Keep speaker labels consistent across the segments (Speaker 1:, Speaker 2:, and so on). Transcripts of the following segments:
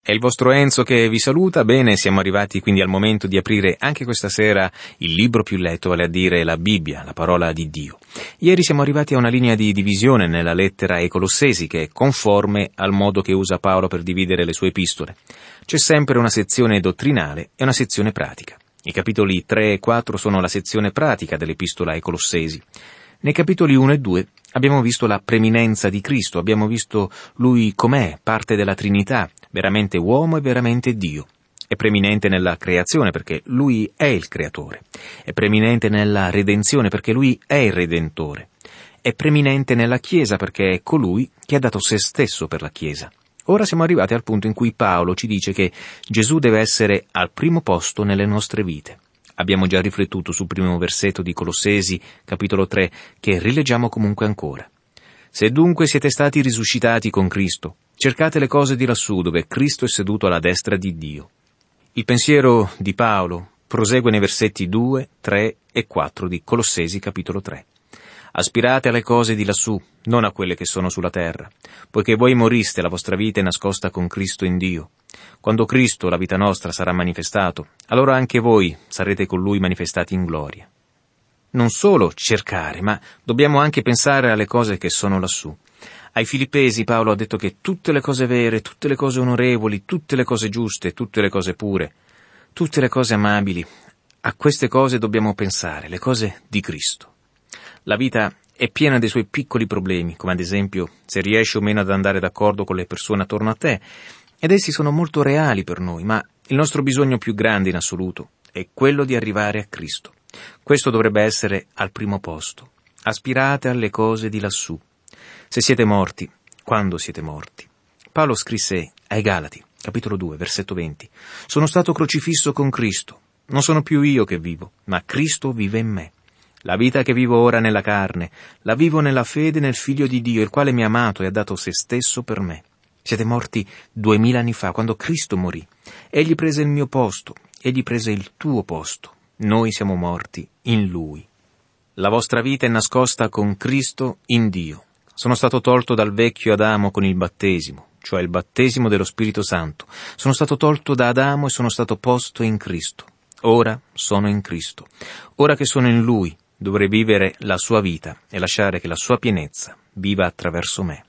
Speaker 1: È il vostro Enzo che vi saluta. Bene, siamo arrivati quindi al momento di aprire anche questa sera il libro più letto, vale a dire la Bibbia, la parola di Dio. Ieri siamo arrivati a una linea di divisione nella lettera ai Colossesi che è conforme al modo che usa Paolo per dividere le sue epistole. C'è sempre una sezione dottrinale e una sezione pratica. I capitoli 3 e 4 sono la sezione pratica dell'epistola ai Colossesi. Nei capitoli 1 e 2 abbiamo visto la preminenza di Cristo, abbiamo visto Lui com'è, parte della Trinità, veramente uomo e veramente Dio. È preminente nella creazione perché Lui è il creatore. È preminente nella redenzione perché Lui è il redentore. È preminente nella Chiesa perché è colui che ha dato se stesso per la Chiesa. Ora siamo arrivati al punto in cui Paolo ci dice che Gesù deve essere al primo posto nelle nostre vite. Abbiamo già riflettuto sul primo versetto di Colossesi, capitolo 3, che rileggiamo comunque ancora. Se dunque siete stati risuscitati con Cristo, cercate le cose di lassù dove Cristo è seduto alla destra di Dio. Il pensiero di Paolo prosegue nei versetti 2, 3 e 4 di Colossesi, capitolo 3. Aspirate alle cose di lassù, non a quelle che sono sulla terra, poiché voi moriste, la vostra vita è nascosta con Cristo in Dio. Quando Cristo, la vita nostra, sarà manifestato, allora anche voi sarete con Lui manifestati in gloria. Non solo cercare, ma dobbiamo anche pensare alle cose che sono lassù. Ai Filippesi Paolo ha detto che tutte le cose vere, tutte le cose onorevoli, tutte le cose giuste, tutte le cose pure, tutte le cose amabili, a queste cose dobbiamo pensare, le cose di Cristo. La vita è piena dei suoi piccoli problemi, come ad esempio se riesci o meno ad andare d'accordo con le persone attorno a te, ed essi sono molto reali per noi, ma il nostro bisogno più grande in assoluto è quello di arrivare a Cristo. Questo dovrebbe essere al primo posto. Aspirate alle cose di lassù. Se siete morti, quando siete morti? Paolo scrisse ai Galati, capitolo 2, versetto 20, «Sono stato crocifisso con Cristo. Non sono più io che vivo, ma Cristo vive in me. La vita che vivo ora nella carne, la vivo nella fede nel Figlio di Dio, il quale mi ha amato e ha dato se stesso per me. Siete morti 2000 anni fa, quando Cristo morì. Egli prese il mio posto, egli prese il tuo posto. Noi siamo morti in Lui. La vostra vita è nascosta con Cristo in Dio. Sono stato tolto dal vecchio Adamo con il battesimo, cioè il battesimo dello Spirito Santo. Sono stato tolto da Adamo e sono stato posto in Cristo. Ora sono in Cristo. Ora che sono in Lui, dovrei vivere la sua vita e lasciare che la sua pienezza viva attraverso me.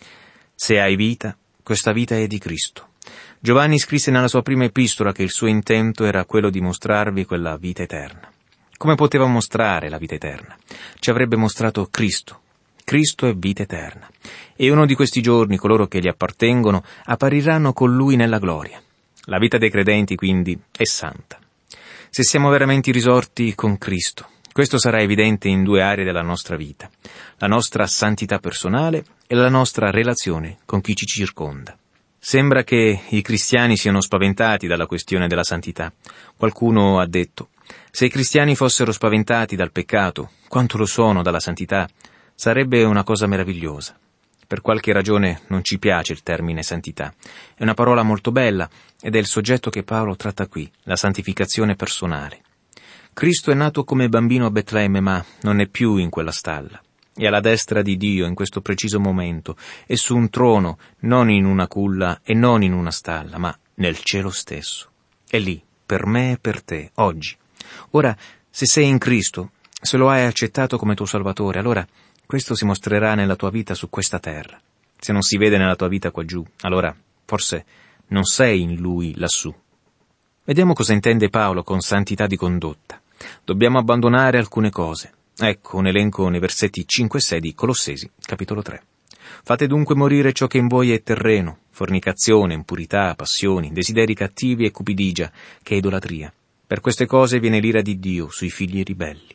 Speaker 1: Se hai vita, questa vita è di Cristo. Giovanni scrisse nella sua prima epistola che il suo intento era quello di mostrarvi quella vita eterna. Come poteva mostrare la vita eterna? Ci avrebbe mostrato Cristo. Cristo è vita eterna. E uno di questi giorni coloro che gli appartengono appariranno con Lui nella gloria. La vita dei credenti, quindi, è santa. Se siamo veramente risorti con Cristo, questo sarà evidente in due aree della nostra vita: la nostra santità personale e la nostra relazione con chi ci circonda. Sembra che i cristiani siano spaventati dalla questione della santità. Qualcuno ha detto: se i cristiani fossero spaventati dal peccato, quanto lo sono dalla santità, sarebbe una cosa meravigliosa. Per qualche ragione non ci piace il termine santità. È una parola molto bella ed è il soggetto che Paolo tratta qui, la santificazione personale. Cristo è nato come bambino a Betlemme, ma non è più in quella stalla. È alla destra di Dio in questo preciso momento, e su un trono, non in una culla e non in una stalla, ma nel cielo stesso. È lì, per me e per te, oggi. Ora, se sei in Cristo, se lo hai accettato come tuo Salvatore, allora questo si mostrerà nella tua vita su questa terra. Se non si vede nella tua vita qua giù, allora forse non sei in Lui lassù. Vediamo cosa intende Paolo con santità di condotta. Dobbiamo abbandonare alcune cose. Ecco un elenco nei versetti 5 e 6 di Colossesi, capitolo 3. Fate dunque morire ciò che in voi è terreno, fornicazione, impurità, passioni, desideri cattivi e cupidigia, che è idolatria. Per queste cose viene l'ira di Dio sui figli ribelli.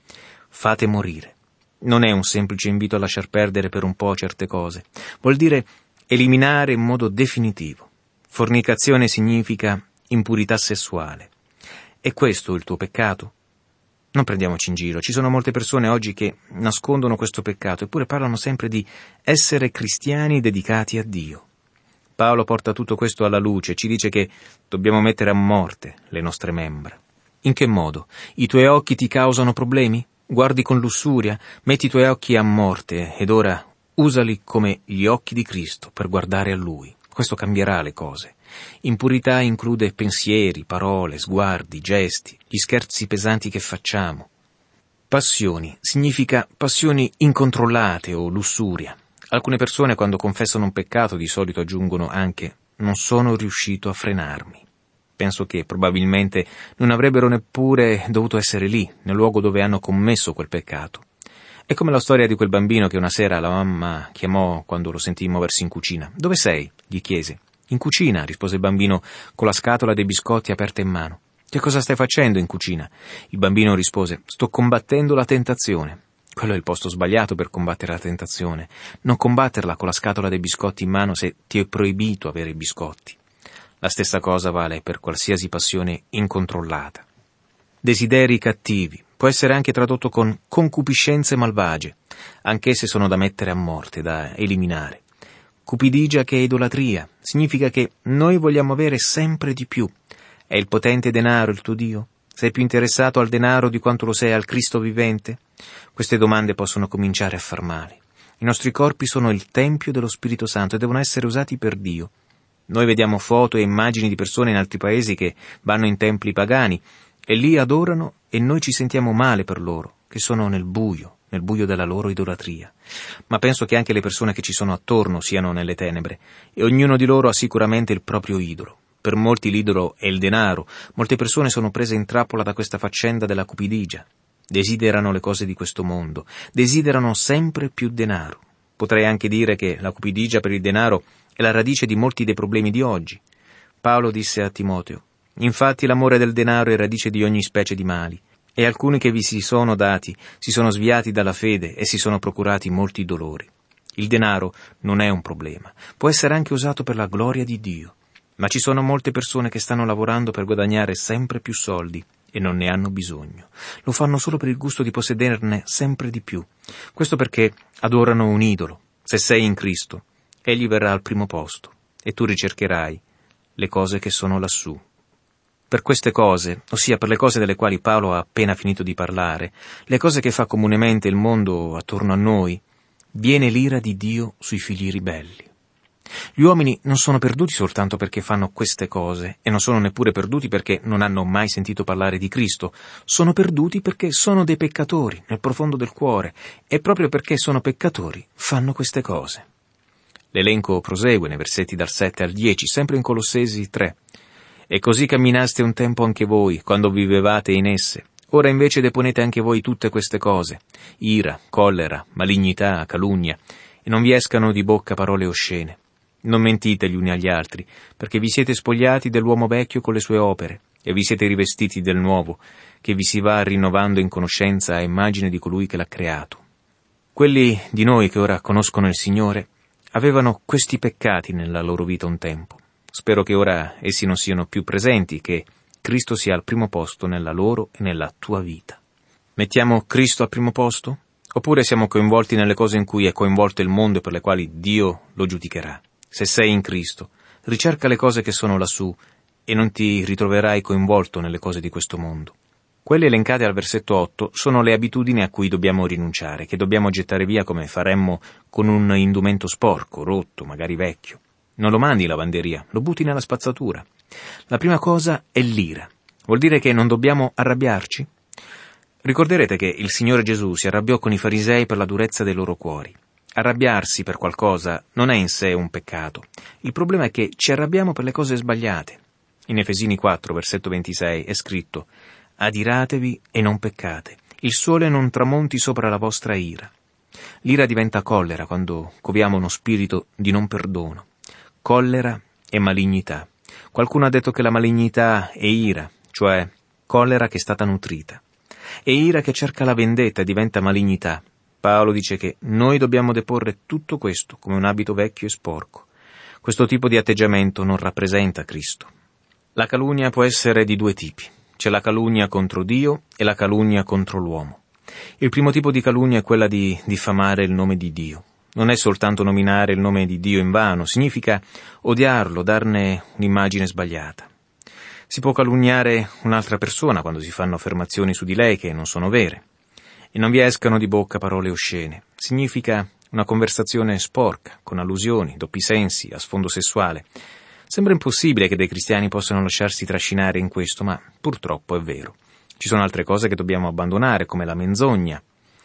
Speaker 1: Fate morire. Non è un semplice invito a lasciar perdere per un po' certe cose. Vuol dire eliminare in modo definitivo. Fornicazione significa impurità sessuale. È questo il tuo peccato? Non prendiamoci in giro. Ci sono molte persone oggi che nascondono questo peccato, eppure parlano sempre di essere cristiani dedicati a Dio. Paolo porta tutto questo alla luce e ci dice che dobbiamo mettere a morte le nostre membra. In che modo? I tuoi occhi ti causano problemi? Guardi con lussuria? Metti i tuoi occhi a morte ed ora usali come gli occhi di Cristo per guardare a Lui. Questo cambierà le cose. Impurità include pensieri, parole, sguardi, gesti, gli scherzi pesanti che facciamo. Passioni significa passioni incontrollate o lussuria. Alcune persone quando confessano un peccato di solito aggiungono anche «non sono riuscito a frenarmi». Penso che probabilmente non avrebbero neppure dovuto essere lì, nel luogo dove hanno commesso quel peccato. È come la storia di quel bambino che una sera la mamma chiamò quando lo sentì muoversi in cucina. «Dove sei?» gli chiese. «In cucina», rispose il bambino con la scatola dei biscotti aperta in mano. «Che cosa stai facendo in cucina?» Il bambino rispose. «Sto combattendo la tentazione». Quello è il posto sbagliato per combattere la tentazione. Non combatterla con la scatola dei biscotti in mano se ti è proibito avere i biscotti. La stessa cosa vale per qualsiasi passione incontrollata. Desideri cattivi. Può essere anche tradotto con concupiscenze malvagie, anch'esse sono da mettere a morte, da eliminare. Cupidigia, che è idolatria, significa che noi vogliamo avere sempre di più. È il potente denaro il tuo Dio? Sei più interessato al denaro di quanto lo sei al Cristo vivente? Queste domande possono cominciare a far male. I nostri corpi sono il tempio dello Spirito Santo e devono essere usati per Dio. Noi vediamo foto e immagini di persone in altri paesi che vanno in templi pagani e lì adorano e noi ci sentiamo male per loro, che sono nel buio della loro idolatria. Ma penso che anche le persone che ci sono attorno siano nelle tenebre e ognuno di loro ha sicuramente il proprio idolo. Per molti l'idolo è il denaro, molte persone sono prese in trappola da questa faccenda della cupidigia. Desiderano le cose di questo mondo, desiderano sempre più denaro. Potrei anche dire che la cupidigia per il denaro è la radice di molti dei problemi di oggi. Paolo disse a Timoteo: «Infatti l'amore del denaro è radice di ogni specie di mali, e alcuni che vi si sono dati si sono sviati dalla fede e si sono procurati molti dolori». Il denaro non è un problema, può essere anche usato per la gloria di Dio, ma ci sono molte persone che stanno lavorando per guadagnare sempre più soldi e non ne hanno bisogno. Lo fanno solo per il gusto di possederne sempre di più. Questo perché adorano un idolo. Se sei in Cristo, Egli verrà al primo posto e tu ricercherai le cose che sono lassù. Per queste cose, ossia per le cose delle quali Paolo ha appena finito di parlare, le cose che fa comunemente il mondo attorno a noi, viene l'ira di Dio sui figli ribelli. Gli uomini non sono perduti soltanto perché fanno queste cose e non sono neppure perduti perché non hanno mai sentito parlare di Cristo. Sono perduti perché sono dei peccatori nel profondo del cuore e proprio perché sono peccatori fanno queste cose. L'elenco prosegue nei versetti dal 7 al 10, sempre in Colossesi 3. «E così camminaste un tempo anche voi, quando vivevate in esse. Ora invece deponete anche voi tutte queste cose: ira, collera, malignità, calunnia, e non vi escano di bocca parole oscene. Non mentite gli uni agli altri, perché vi siete spogliati dell'uomo vecchio con le sue opere, e vi siete rivestiti del nuovo, che vi si va rinnovando in conoscenza a immagine di colui che l'ha creato». Quelli di noi che ora conoscono il Signore avevano questi peccati nella loro vita un tempo. Spero che ora essi non siano più presenti, che Cristo sia al primo posto nella loro e nella tua vita. Mettiamo Cristo al primo posto? Oppure siamo coinvolti nelle cose in cui è coinvolto il mondo e per le quali Dio lo giudicherà? Se sei in Cristo, ricerca le cose che sono lassù e non ti ritroverai coinvolto nelle cose di questo mondo. Quelle elencate al versetto 8 sono le abitudini a cui dobbiamo rinunciare, che dobbiamo gettare via come faremmo con un indumento sporco, rotto, magari vecchio. Non lo mandi in lavanderia, lo butti nella spazzatura. La prima cosa è l'ira. Vuol dire che non dobbiamo arrabbiarci? Ricorderete che il Signore Gesù si arrabbiò con i farisei per la durezza dei loro cuori. Arrabbiarsi per qualcosa non è in sé un peccato. Il problema è che ci arrabbiamo per le cose sbagliate. In Efesini 4, versetto 26, è scritto: «Adiratevi e non peccate. Il sole non tramonti sopra la vostra ira». L'ira diventa collera quando coviamo uno spirito di non perdono. Collera e malignità. Qualcuno ha detto che la malignità è ira, cioè collera che è stata nutrita. E ira che cerca la vendetta diventa malignità. Paolo dice che noi dobbiamo deporre tutto questo come un abito vecchio e sporco. Questo tipo di atteggiamento non rappresenta Cristo. La calunnia può essere di due tipi. C'è la calunnia contro Dio e la calunnia contro l'uomo. Il primo tipo di calunnia è quella di diffamare il nome di Dio. Non è soltanto nominare il nome di Dio invano, significa odiarlo, darne un'immagine sbagliata. Si può calunniare un'altra persona quando si fanno affermazioni su di lei che non sono vere. E non vi escano di bocca parole oscene. Significa una conversazione sporca, con allusioni, doppi sensi, a sfondo sessuale. Sembra impossibile che dei cristiani possano lasciarsi trascinare in questo, ma purtroppo è vero. Ci sono altre cose che dobbiamo abbandonare, come la menzogna.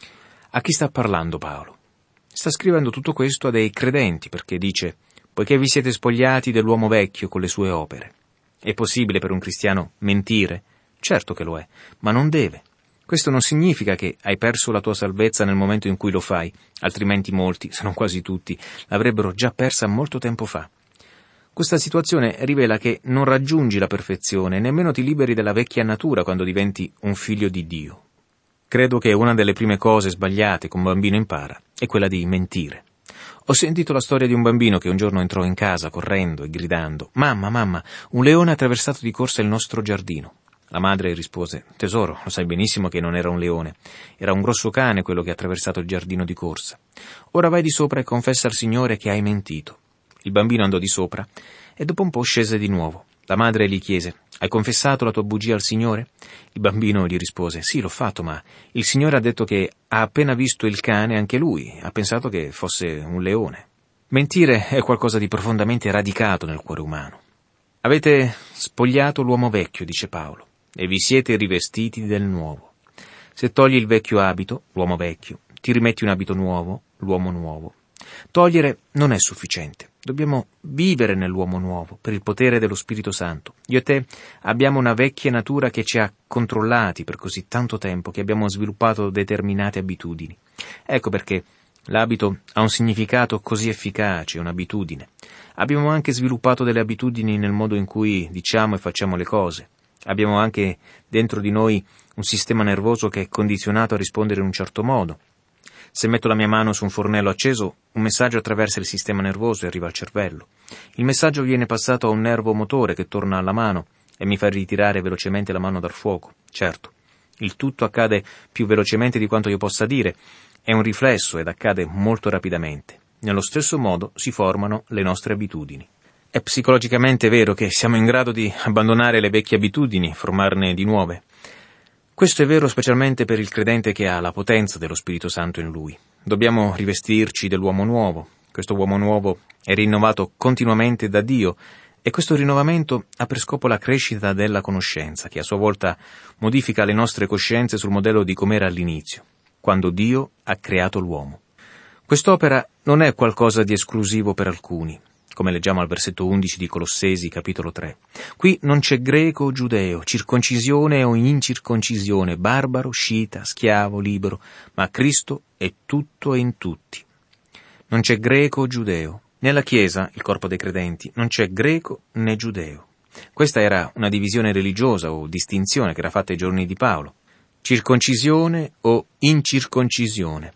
Speaker 1: A chi sta parlando Paolo? Sta scrivendo tutto questo a dei credenti, perché dice: poiché vi siete spogliati dell'uomo vecchio con le sue opere. È possibile per un cristiano mentire? Certo che lo è, ma non deve. Questo non significa che hai perso la tua salvezza nel momento in cui lo fai, altrimenti molti, se non quasi tutti, l'avrebbero già persa molto tempo fa. Questa situazione rivela che non raggiungi la perfezione, nemmeno ti liberi della vecchia natura quando diventi un figlio di Dio. Credo che una delle prime cose sbagliate che un bambino impara è quella di mentire. Ho sentito la storia di un bambino che un giorno entrò in casa correndo e gridando: «Mamma, mamma, un leone ha attraversato di corsa il nostro giardino». La madre rispose: «Tesoro, lo sai benissimo che non era un leone, era un grosso cane quello che ha attraversato il giardino di corsa. Ora vai di sopra e confessa al Signore che hai mentito». Il bambino andò di sopra e dopo un po' scese di nuovo. La madre gli chiese: «Hai confessato la tua bugia al Signore?» Il bambino gli rispose: «Sì, l'ho fatto, ma il Signore ha detto che ha appena visto il cane anche lui, ha pensato che fosse un leone». Mentire è qualcosa di profondamente radicato nel cuore umano. Avete spogliato l'uomo vecchio, dice Paolo, e vi siete rivestiti del nuovo. Se togli il vecchio abito, l'uomo vecchio, ti rimetti un abito nuovo, l'uomo nuovo. Togliere non è sufficiente. Dobbiamo vivere nell'uomo nuovo, per il potere dello Spirito Santo. Io e te abbiamo una vecchia natura che ci ha controllati per così tanto tempo, che abbiamo sviluppato determinate abitudini. Ecco perché l'abito ha un significato così efficace, un'abitudine. Abbiamo anche sviluppato delle abitudini nel modo in cui diciamo e facciamo le cose. Abbiamo anche dentro di noi un sistema nervoso che è condizionato a rispondere in un certo modo. Se metto la mia mano su un fornello acceso, un messaggio attraversa il sistema nervoso e arriva al cervello. Il messaggio viene passato a un nervo motore che torna alla mano e mi fa ritirare velocemente la mano dal fuoco. Certo, il tutto accade più velocemente di quanto io possa dire. È un riflesso ed accade molto rapidamente. Nello stesso modo si formano le nostre abitudini. È psicologicamente vero che siamo in grado di abbandonare le vecchie abitudini, formarne di nuove. Questo è vero specialmente per il credente che ha la potenza dello Spirito Santo in lui. Dobbiamo rivestirci dell'uomo nuovo. Questo uomo nuovo è rinnovato continuamente da Dio e questo rinnovamento ha per scopo la crescita della conoscenza, che a sua volta modifica le nostre coscienze sul modello di com'era all'inizio, quando Dio ha creato l'uomo. Quest'opera non è qualcosa di esclusivo per alcuni, come leggiamo al versetto 11 di Colossesi, capitolo 3. Qui non c'è greco o giudeo, circoncisione o incirconcisione, barbaro, scita, schiavo, libero, ma Cristo è tutto e in tutti. Non c'è greco o giudeo. Nella Chiesa, il corpo dei credenti, non c'è greco né giudeo. Questa era una divisione religiosa o distinzione che era fatta ai giorni di Paolo. Circoncisione o incirconcisione.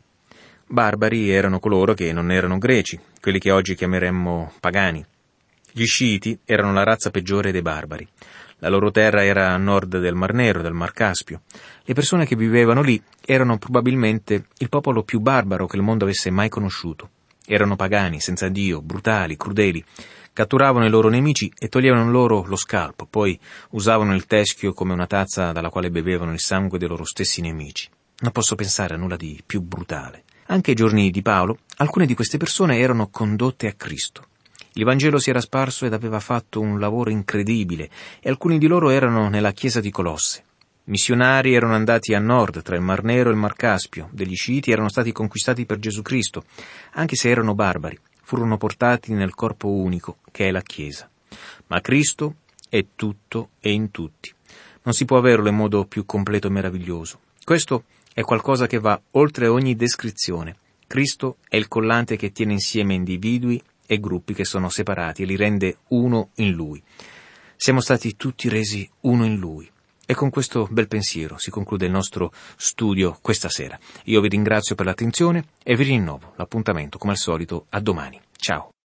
Speaker 1: Barbari erano coloro che non erano greci, quelli che oggi chiameremmo pagani. Gli sciiti erano la razza peggiore dei barbari. La loro terra era a nord del Mar Nero, del Mar Caspio. Le persone che vivevano lì erano probabilmente il popolo più barbaro che il mondo avesse mai conosciuto. Erano pagani, senza Dio, brutali, crudeli. Catturavano i loro nemici e toglievano loro lo scalpo, poi usavano il teschio come una tazza dalla quale bevevano il sangue dei loro stessi nemici. Non posso pensare a nulla di più brutale. Anche ai giorni di Paolo, alcune di queste persone erano condotte a Cristo. Il Vangelo si era sparso ed aveva fatto un lavoro incredibile e alcuni di loro erano nella chiesa di Colosse. Missionari erano andati a nord, tra il Mar Nero e il Mar Caspio. Degli sciiti erano stati conquistati per Gesù Cristo, anche se erano barbari. Furono portati nel corpo unico, che è la Chiesa. Ma Cristo è tutto e in tutti. Non si può averlo in modo più completo e meraviglioso. Questo è qualcosa che va oltre ogni descrizione. Cristo è il collante che tiene insieme individui e gruppi che sono separati e li rende uno in Lui. Siamo stati tutti resi uno in Lui. E con questo bel pensiero si conclude il nostro studio questa sera. Io vi ringrazio per l'attenzione e vi rinnovo l'appuntamento, come al solito, a domani. Ciao.